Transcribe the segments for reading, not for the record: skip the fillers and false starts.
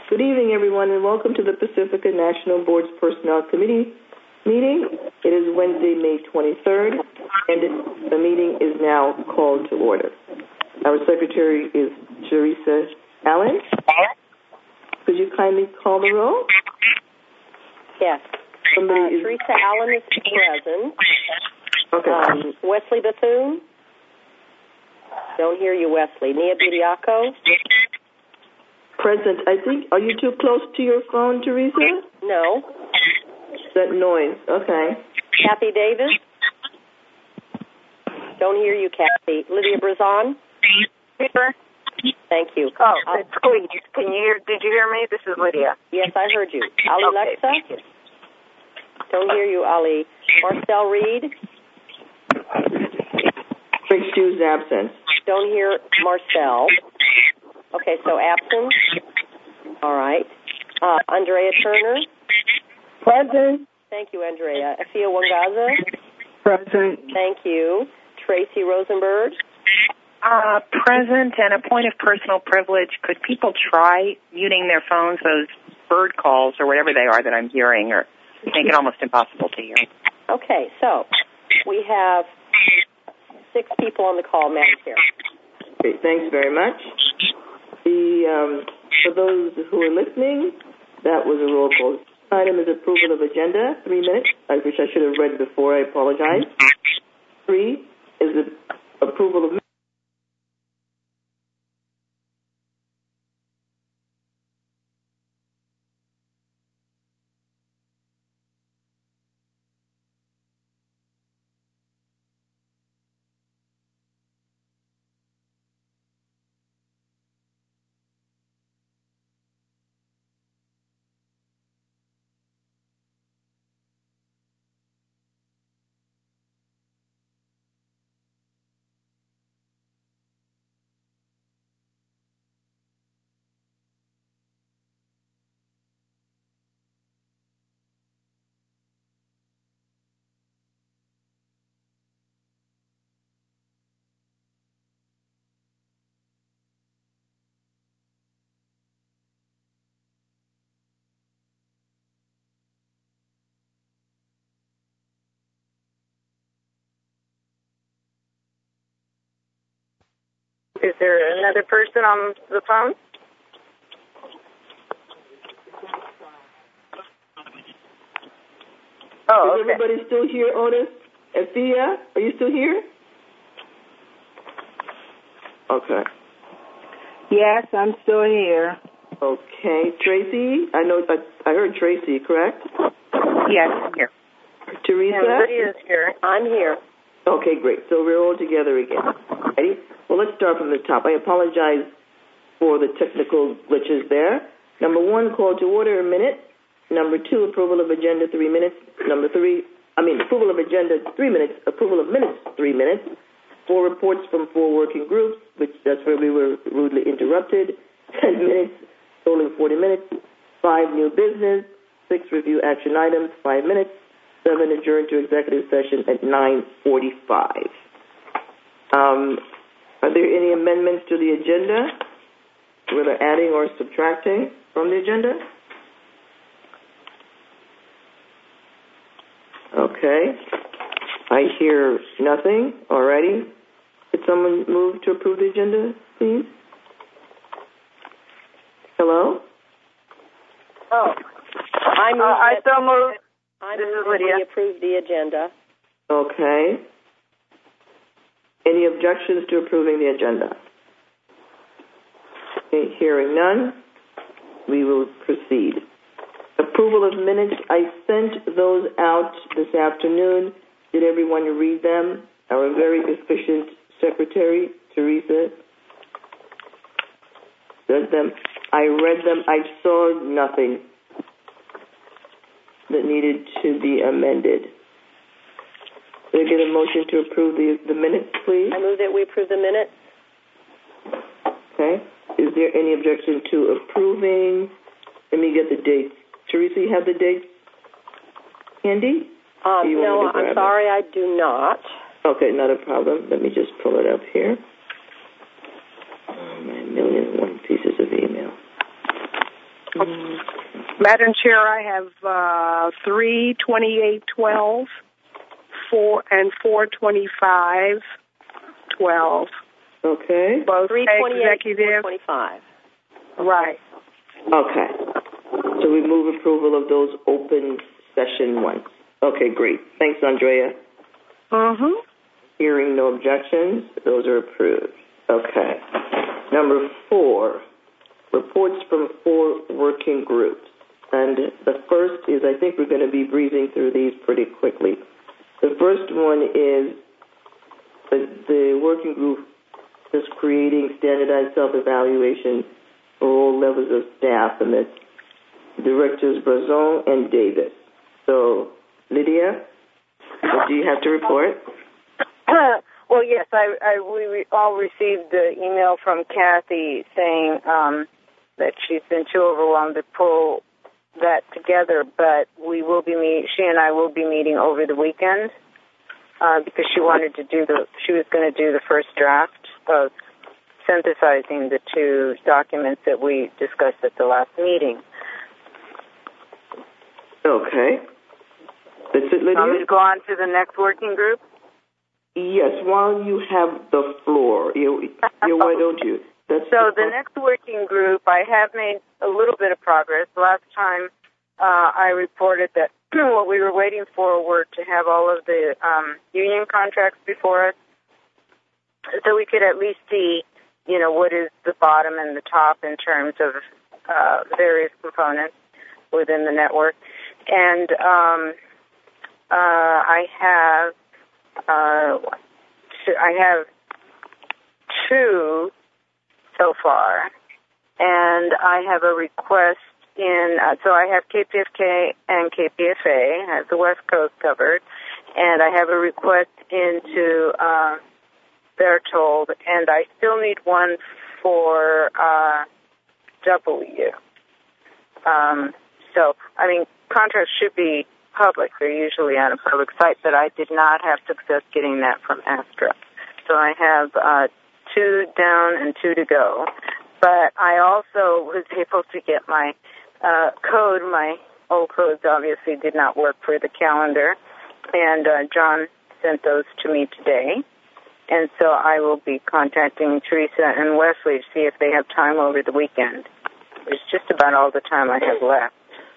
Good evening, everyone, and welcome to the Pacifica National Board's Personnel Committee meeting. It is Wednesday, May 23rd, and the meeting is now called to order. Our secretary is Teresa Allen. Could you kindly call the roll? Yes. Teresa Allen is present. Okay. Wesley Bethune? Don't hear you, Wesley. Nia Bediaco? Present. I think, are you too close to your phone, Teresa? No. That noise. Okay. Kathy Davis? Don't hear you, Kathy. Lydia Brazon? Here. Thank you. Oh, it's squeeze. Can you hear? Did you hear me? This is Lydia. Yes, I heard you. Ali Okay, Lexa? thank you. Don't hear you, Ali. Marcel Reed? Excuse absence. Don't hear Marcel. Okay, so absent. All right. Andrea Turner? Present. Thank you, Andrea. Afia Wangaza? Present. Thank you. Tracy Rosenberg? Present, and a point of personal privilege. Could people try muting their phones, those bird calls or whatever they are that I'm hearing, or make it almost impossible to hear? Okay, so we have 6 people on the call, Madam Chair. Okay, thanks very much. For those who are listening, that was a roll call. Item is approval of agenda, 3 minutes, which I should have read before. I apologize. 3 is the approval of Is there another person on the phone? Oh, Is okay. everybody still here, Otis? Afia, are you still here? Okay. Yes, I'm still here. Okay. Tracy, I know I heard Tracy, correct? Yes, I'm here. Teresa? Yeah, Lydia's here. I'm here. Okay, great. So we're all together again. Ready? Well, let's start from the top. I apologize for the technical glitches there. Number 1, call to order, a minute. Number 2, approval of agenda, 3 minutes. Approval of agenda, 3 minutes. Approval of minutes, 3 minutes. 4 reports from 4 working groups, that's where we were rudely interrupted. 10 minutes, totaling 40 minutes. 5, new business. 6, review action items, 5 minutes. 7, adjourn to executive session at 9:45. Are there any amendments to the agenda, whether adding or subtracting from the agenda? Okay. I hear nothing. All righty. Could someone move to approve the agenda, please? Hello? Oh, I so moved. This is Lydia. We approve the agenda. Okay. Any objections to approving the agenda? Okay, hearing none, we will proceed. Approval of minutes. I sent those out this afternoon. Did everyone read them? Our very efficient secretary, Teresa, does them. I read them. I saw nothing that needed to be amended. Can I get a motion to approve the minutes, please? I move that we approve the minutes. Okay. Is there any objection to approving? Let me get the dates. Teresa, you have the dates handy? No, I'm sorry, I do not. Okay, not a problem. Let me just pull it up here. Oh, my 1,000,001 pieces of email. Madam Chair, I have 3, 28, 12, 4, and 4, 25, 12. Okay. Both 3, 28, executive. 25. Right. Okay. So we move approval of those open session ones. Okay, great. Thanks, Andrea. Mm-hmm. Hearing no objections, those are approved. Okay. Number 4, reports from 4 working groups. And the first is, I think we're going to be breezing through these pretty quickly. The first one is the working group is creating standardized self-evaluation for all levels of staff, and that's Directors Brazon and Davis. So, Lydia, what do you have to report? Well, yes, we all received the email from Kathy saying that she's been too overwhelmed to pull that together, but she and I will be meeting over the weekend because she was going to do the first draft of synthesizing the 2 documents that we discussed at the last meeting. Okay. That's it, Lydia? Want me to go on to the next working group? Yes, while you have the floor, why don't you? So the next working group, I have made a little bit of progress. Last time I reported that what we were waiting for were to have all of the union contracts before us so we could at least see, what is the bottom and the top in terms of various components within the network. And I have 2 so far, and I have a request so I have KPFK and KPFA, I have the West Coast covered, and I have a request into Berthold, and I still need one for W. Contracts should be public. They're usually on a public site, but I did not have success getting that from Astra. So I have 2 down and 2 to go. But I also was able to get my code. My old codes obviously did not work for the calendar, and John sent those to me today. And so I will be contacting Teresa and Wesley to see if they have time over the weekend. It's just about all the time I have left.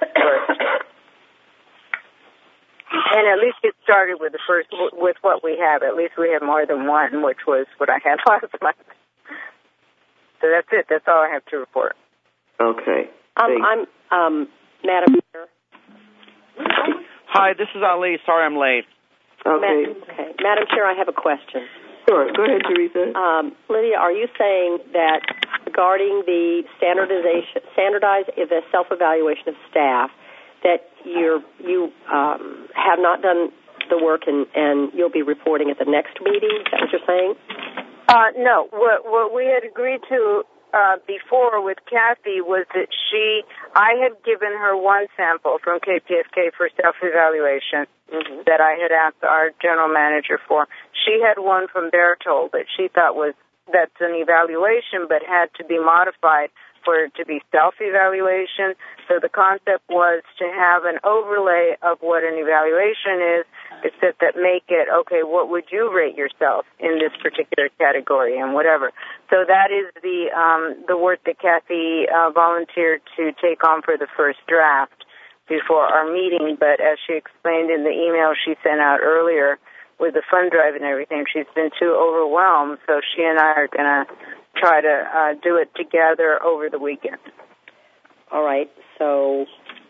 And at least get started with with what we have. At least we have more than one, which was what I had last month. So that's it. That's all I have to report. Okay. I'm Madam Chair. Hi, this is Ali. Sorry I'm late. Okay. Madam Chair, I have a question. Sure. Go ahead, Teresa. Lydia, are you saying that regarding the standardized self-evaluation of staff, that you have not done the work and you'll be reporting at the next meeting? Is that what you're saying? No. What we had agreed to before with Kathy was that I had given her one sample from KPFK for self-evaluation that I had asked our general manager for. She had one from Berthold that she thought that's an evaluation but had to be modified for it to be self-evaluation. So the concept was to have an overlay of what an evaluation is, except that make it, okay, what would you rate yourself in this particular category and whatever. So that is the work that Kathy volunteered to take on for the first draft before our meeting. But as she explained in the email she sent out earlier with the fund drive and everything, she's been too overwhelmed. So she and I are going to try to do it together over the weekend. All right. So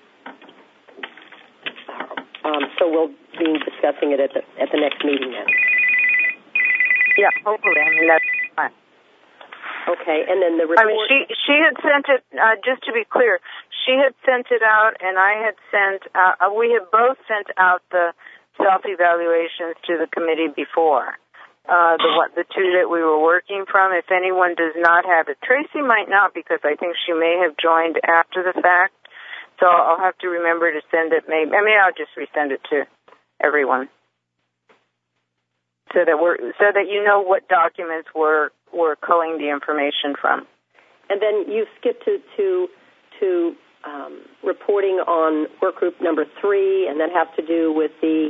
we'll be discussing it at the next meeting then. Yeah, hopefully. That's fine. Okay, and then the report. She had sent it. Just to be clear, she had sent it out, and I had sent. We had both sent out the self-evaluations to the committee before. The 2 that we were working from. If anyone does not have it, Tracy might not, because I think she may have joined after the fact. So I'll have to remember to send it. I'll just resend it to everyone, so that you know what documents we're culling the information from. And then you skipped to reporting on work group number 3, and that has to do with the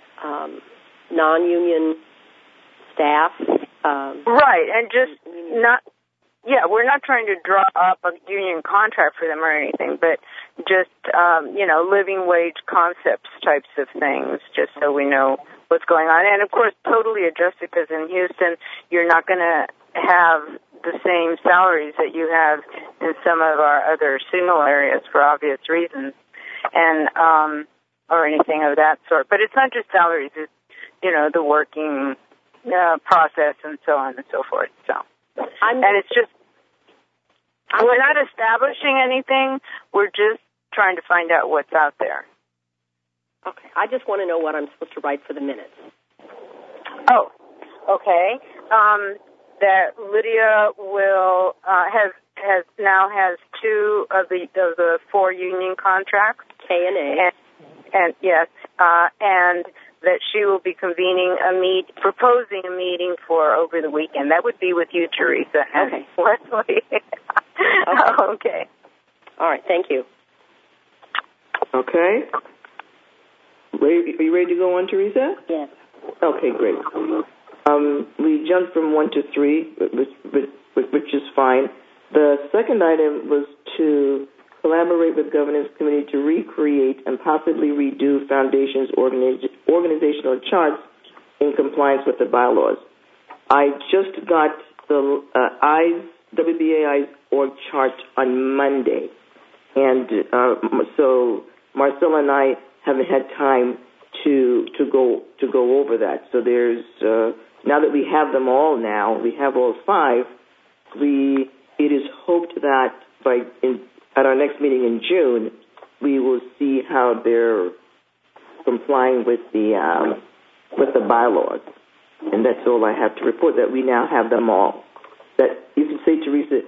non-union staff. Right, and just not. Yeah, we're not trying to draw up a union contract for them or anything, but just, living wage concepts types of things, just so we know what's going on. And, of course, totally adjusted, because in Houston, you're not going to have the same salaries that you have in some of our other signal areas for obvious reasons, and or anything of that sort. But it's not just salaries, it's, the working process and so on and so forth. So, and it's just, we're not establishing anything. We're just trying to find out what's out there. Okay. I just want to know what I'm supposed to write for the minutes. Oh, okay. That Lydia will has 2 of the 4 union contracts, K and A, and yes, and that she will be convening proposing a meeting for over the weekend. That would be with you, Teresa. Okay. Leslie. Okay. All right. Thank you. Okay. Are you ready to go on, Teresa? Yes. Okay, great. We jumped from 1 to 3, which is fine. The second item was to collaborate with Governance Committee to recreate and possibly redo Foundation's organizational charts in compliance with the bylaws. I just got the WBAI's org chart on Monday, and so Marcella and I haven't had time to go over that. So there's now that we have them all now, we have all 5. It is hoped that at our next meeting in June, we will see how they're complying with the bylaws, and that's all I have to report. That we now have them all. That you can say, Teresa,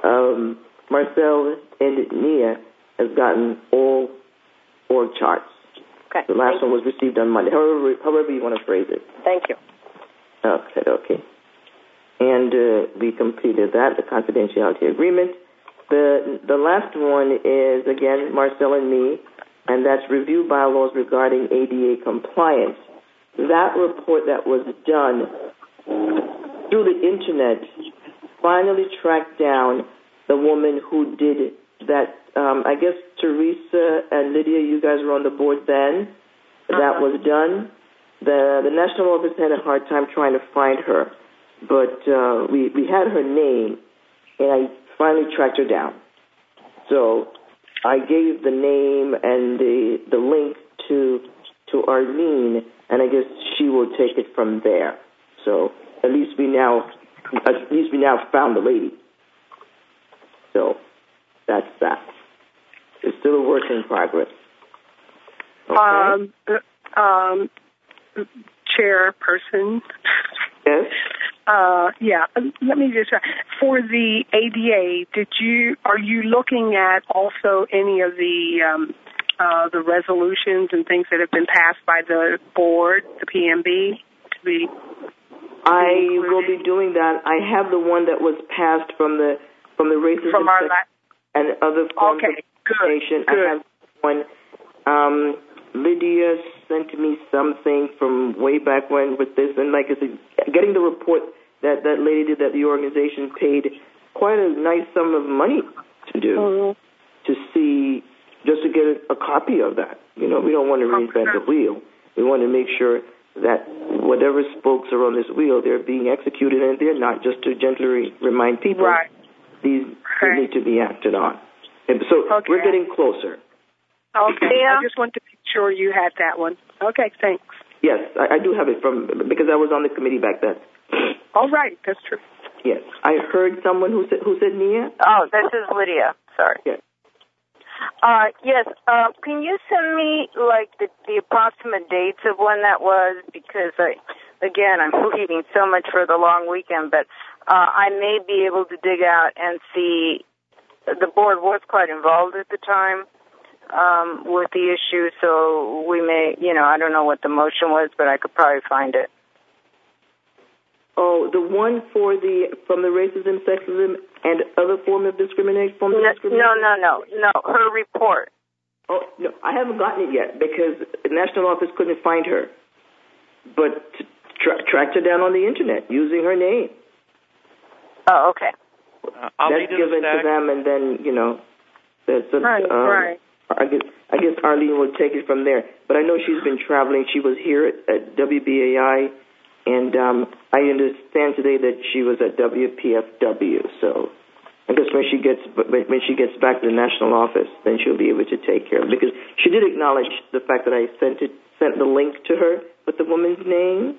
Marcel and Nia has gotten all org charts. Okay. The last one was received on Monday. However you want to phrase it. Thank you. Okay. And we completed that, the confidentiality agreement. The last one is, again, Marcel and me, and that's review bylaws regarding ADA compliance. That report that was done through the Internet finally tracked down the woman who did that. I guess Teresa and Lydia, you guys were on the board then. That was done. The national office had a hard time trying to find her, but we had her name, and I finally tracked her down. So I gave the name and the link to Arlene, and I guess she will take it from there. So at least we now found the lady. So that's that. It's still a work in progress. Okay. Chairperson. Yes. Let me just for the ADA. Are you looking at also any of the resolutions and things that have been passed by the board, the PMB? I will be doing that. I have the one that was passed from the racism and other forms of discrimination. Good. I have one. Lydia sent me something from way back when with this, and like I said, getting the report that lady did, that the organization paid quite a nice sum of money to do, to see, just to get a copy of that. We don't want to reinvent the wheel. We want to make sure that whatever spokes are on this wheel, they're being executed, and they're not, just to gently remind people these need to be acted on. And so we're getting closer. Okay, I just want to make sure you had that one. Okay, thanks. Yes, I do have it because I was on the committee back then. All right, that's true. Yes, I heard someone who said Nia. Oh, this is Lydia. Sorry. Yes. Yes. Can you send me the approximate dates of when that was? Because I'm leaving so much for the long weekend, but I may be able to dig out and see. The board was quite involved at the time with the issue, so we may, I don't know what the motion was, but I could probably find it. Oh, the one from the racism, sexism, and other form of discrimination? No. Her report. Oh, no, I haven't gotten it yet because the national office couldn't find her. But tracked her down on the Internet using her name. Oh, okay. That's given to them, and then, Right. I guess Arlene will take it from there. But I know she's been traveling. She was here at WBAI, and I understand today that she was at WPFW. So I guess when she gets back to the national office, then she'll be able to take care of it. Because she did acknowledge the fact that I sent the link to her with the woman's name.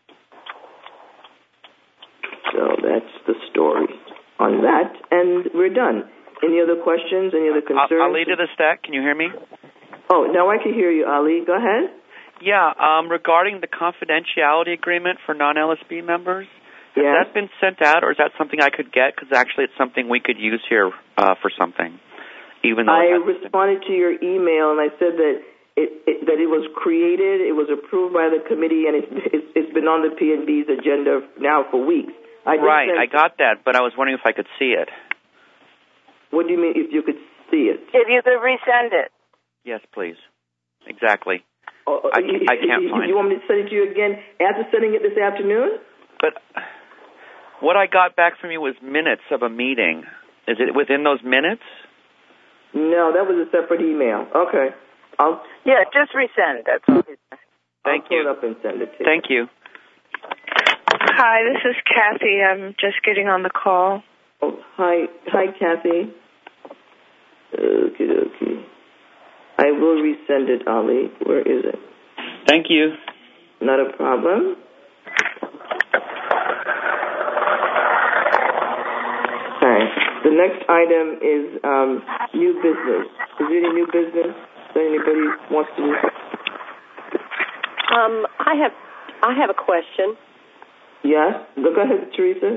So that's the story on that, and we're done. Any other questions? Any other concerns? Ali to the stack, can you hear me? Oh, now I can hear you, Ali. Go ahead. Yeah, regarding the confidentiality agreement for non-LSB members, has that been sent out, or is that something I could get? Because actually it's something we could use here for something. Even though I responded to your email, and I said that it was created, it was approved by the committee, and it's been on the PNB's agenda now for weeks. I got that, but I was wondering if I could see it. What do you mean, if you could see it? If you could resend it. Yes, please. Exactly. I can't find it. You want me to send it to you again after sending it this afternoon? But what I got back from you was minutes of a meeting. Is it within those minutes? No, that was a separate email. Okay. Just resend. That's all. Thank you. I'll pull it up and send it to you. Thank you. Hi, this is Kathy. I'm just getting on the call. Oh, hi, Kathy. Okay. I will resend it, Ali. Where is it? Thank you. Not a problem. All right. The next item is new business. Is there any new business that anybody wants to do? I have a question. Yes? Go ahead, Teresa.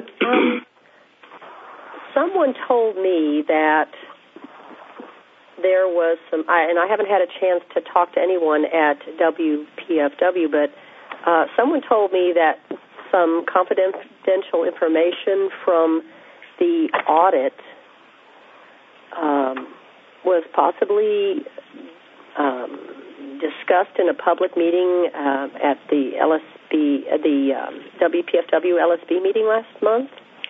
Someone told me that there was some, and I haven't had a chance to talk to anyone at WPFW, but someone told me that some confidential information from the audit was possibly discussed in a public meeting at the WPFW LSB meeting last month.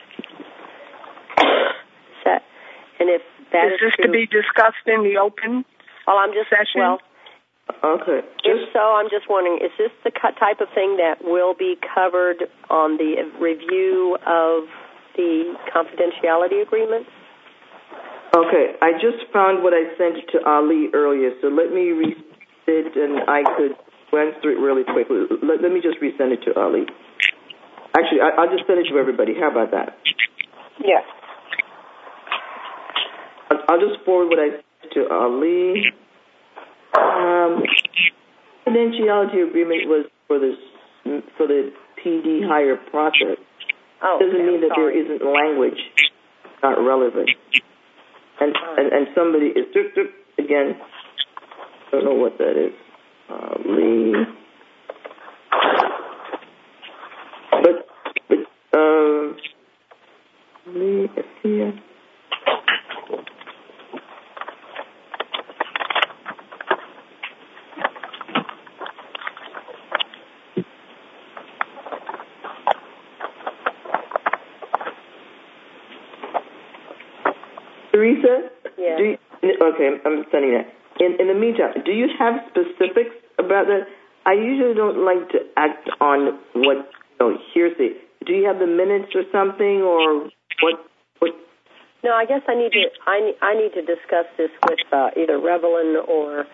And if that is this true, to be discussed in the open session? Well, okay. If so, I'm just wondering, is this the type of thing that will be covered on the review of the confidentiality agreement? Okay, I just found what I sent to Ali earlier, so let me read it, and I could glance through it really quickly. Let me just resend it to Ali. Actually, I'll just send it to everybody. How about that? Yes. I'll just forward what I sent to Ali. Confidentiality agreement was for the PD hire process. Oh, doesn't mean that there isn't language not relevant. And somebody is again. I don't know what that is. Lee. Lee here. Teresa? Yeah. Okay, I'm sending that. In the meantime, do you have specifics about that? I usually don't like to act on what hearsay. Do you have the minutes or something, or what? No, I guess I need to discuss this with either Revelyn or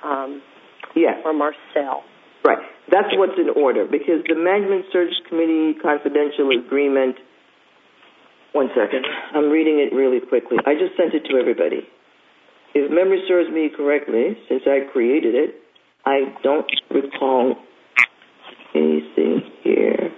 Marcel. Right. That's what's in order, because the Management Search Committee confidential agreement. One second. I'm reading it really quickly. I just sent it to everybody. If memory serves me correctly, since I created it, I don't recall anything here.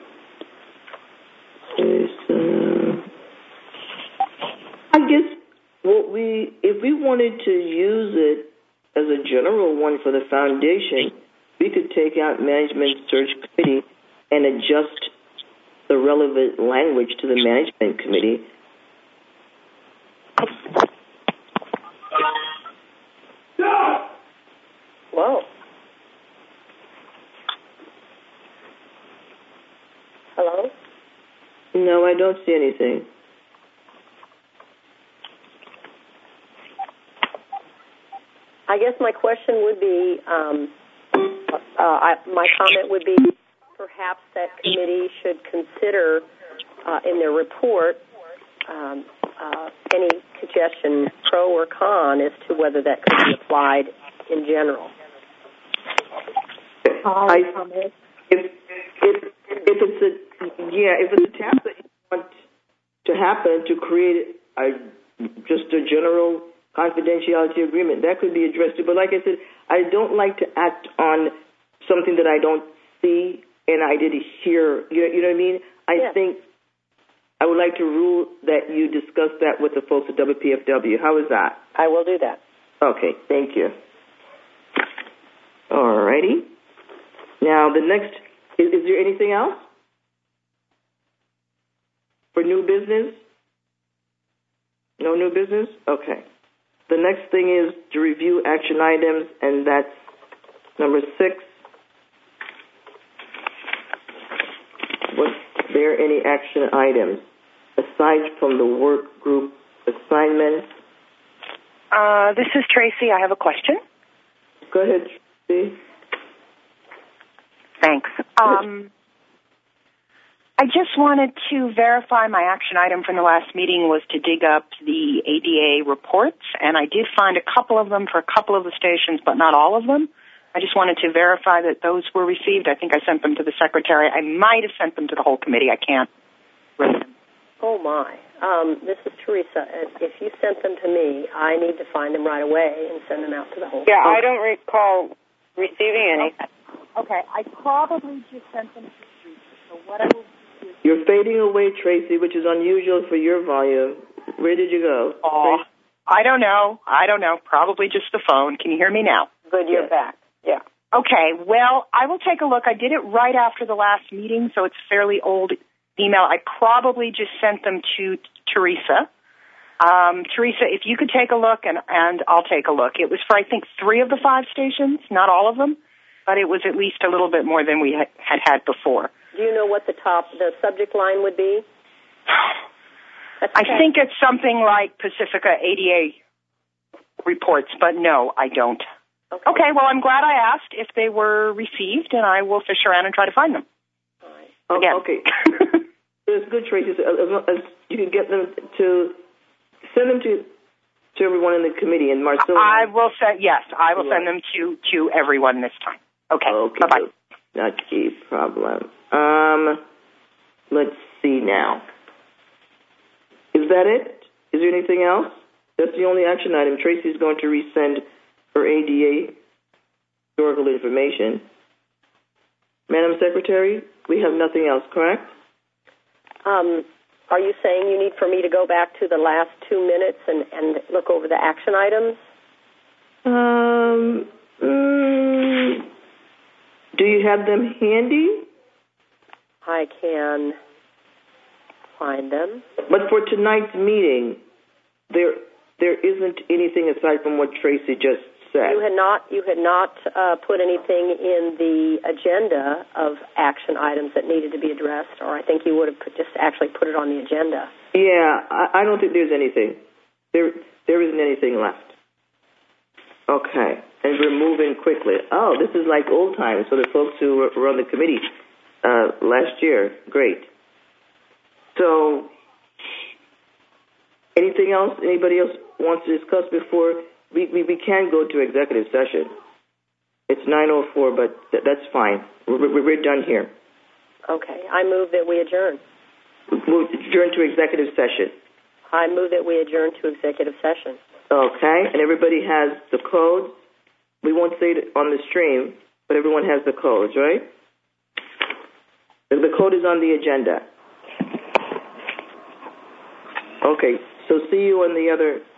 I guess if we wanted to use it as a general one for the foundation, we could take out Management Search Committee and adjust the relevant language to the Management Committee. No, I don't see anything. I guess my question would be, my comment would be, perhaps that committee should consider in their report any suggestion, pro or con, as to whether that could be applied in general. If it's a task that you want to happen to create just a general confidentiality agreement, that could be addressed. But like I said, I don't like to act on something that I don't see and I didn't hear. You know what I mean? I think I would like to rule that you discuss that with the folks at WPFW. How is that? I will do that. Okay, thank you. All righty. Now, the next, is there anything else for new business? No new business? Okay. The next thing is to review action items, and that's number 6. Was there any action items aside from the work group assignments? This is Tracy. I have a question. Go ahead, Tracy. Thanks. I just wanted to verify my action item from the last meeting was to dig up the ADA reports, and I did find a couple of them for a couple of the stations, but not all of them. I just wanted to verify that those were received. I think I sent them to the secretary. I might have sent them to the whole committee. I can't remember. Oh, my. This is Teresa. If you sent them to me, I need to find them right away and send them out to the whole committee. I don't recall receiving any. Okay. I probably just sent them to Teresa. So what I will do is... You're fading away, Tracy, which is unusual for your volume. Where did you go? Oh, I don't know. Probably just the phone. Can you hear me now? Good, you're back. Yeah. Okay, well, I will take a look. I did it right after the last meeting, so it's fairly old email. I probably just sent them to Teresa. Teresa, if you could take a look, and I'll take a look. It was for, I think, 3 of the 5 stations, not all of them, but it was at least a little bit more than we had before. Do you know what the subject line would be? I think it's something like Pacifica ADA reports, but no, I don't. Okay, well, I'm glad I asked if they were received, and I will fish around and try to find them. All right. Okay. It's good, Tracy. As you can get them to send them to everyone in the committee, and Marcella. I will send. Yes, I will send them to everyone this time. Okay. Bye-bye. Not a problem. Let's see now. Is that it? Is there anything else? That's the only action item. Tracy's going to resend her ADA historical information. Madam Secretary, we have nothing else, correct? Are you saying you need for me to go back to the last 2 minutes and look over the action items? Do you have them handy? I can find them. But for tonight's meeting, there isn't anything aside from what Tracy just said. You had not put anything in the agenda of action items that needed to be addressed, or I think you would have just actually put it on the agenda. Yeah, I don't think there's anything. There isn't anything left. Okay, and we're moving quickly. Oh, this is like old times for the folks who were on the committee last year. Great. So, anything else? Anybody else wants to discuss before we can go to executive session? It's 9:04, but that's fine. We're done here. Okay, I move that we adjourn. We'll adjourn to executive session. I move that we adjourn to executive session. Okay, and everybody has the codes. We won't say it on the stream, but everyone has the codes, right? The code is on the agenda. Okay, so see you on the other